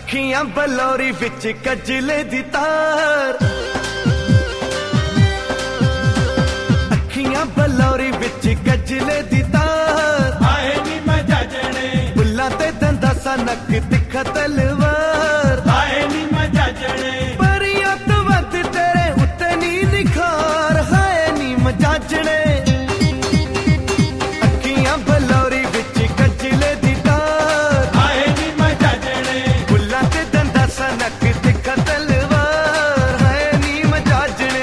अखियां बलौरी विच कजले दी तार, अखियां बलौरी विच कजले दी तार। आए नी मैं जाजने बुल्ला ते दंदा सा नक तिखा तलवार। आए नी मैं जाजने परिया तो वध तेरे उत्ते नी निखार। हाय नी मैं जाजने अखियां बलौरी विच कजले दी तार। आए नी मैं जाजने बुल्ला ते दंदा सा नक तिखा तलवार। हाय नी मैं जाजने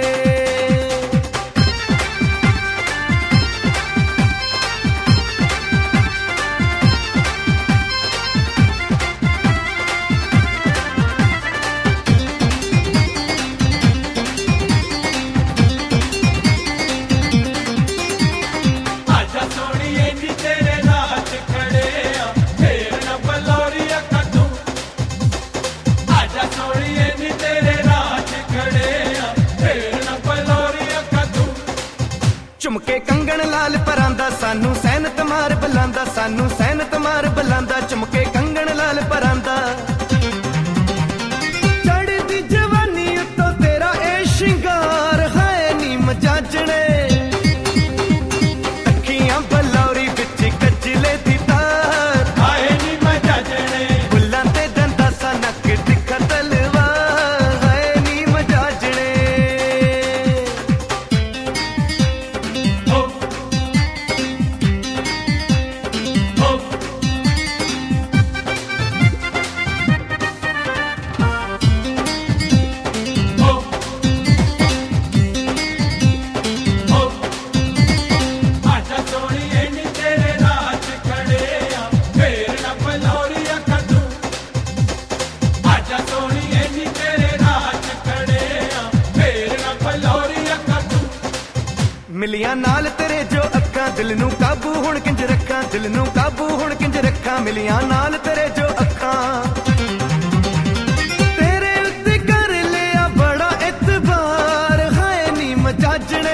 आजा सोनिए नी तेरे रात खड़े आ फेर न बलौरिया कदू। आजा सोनिए नी तेरे रात खड़े आ फेर न बलौरिया कदू। चुमके कंगन लाल परांदा सानू सैनत मार बुलांदा, सानू सैनत मार बुलांदा। चुमके कंगन लाल परांदा चढ़दी जवानी उत्तों तेरा ए शिंगार। हाय नी मजाजणे अखियां बलौरी विच कजले दी तार। आए नी मैं जाजने बुल्लां ते दंदा सा नक तिखा तलवार। हाय नी मजाजणे हो हो हो हो। आजा सोनिए नी तेरे रात खड़े आ फेर न बलौरिया कदू। आजा सोनिए नी तेरे रात खड़े आ फेर न बलौरिया कदू। मिलिया नाल तेरे जो अक्खां दिल नू काबू हुण किंज रखां, दिल नू काबू हुण किंज रखां। मिलिया नाल तेरे जो अक्खां तेरे उत्ते कर लिया बड़ा इतबार। हाय नी मजाजणे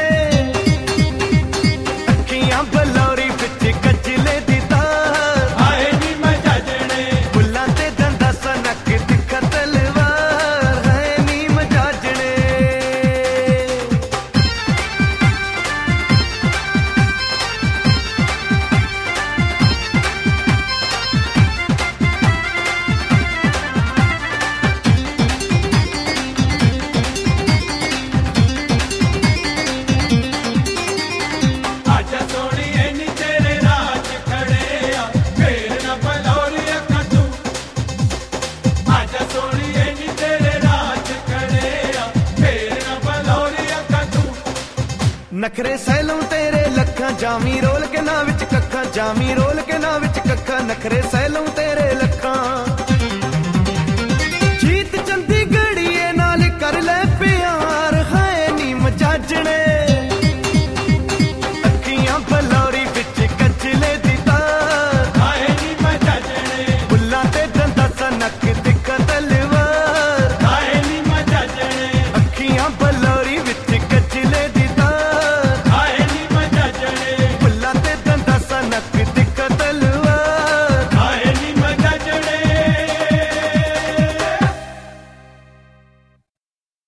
अखियां बलौरी विच कजले दी तार। आए नी मैं जाजने बुल्लां ते दंदा सा नक तिखा तलवार। हाय नी मजाजणे आजा सोनिए नी तेरे रात खड़े आ फेर न बलौरिया कदू। आजा सोनिए नी तेरे रात खड़े आ फेर न बलौरिया कदू। नखरे सैलों तेरे लखां जामी रोल के ना विच कखा, जामी रोल के ना विच कखा। नखरे सैलों तेरे लखां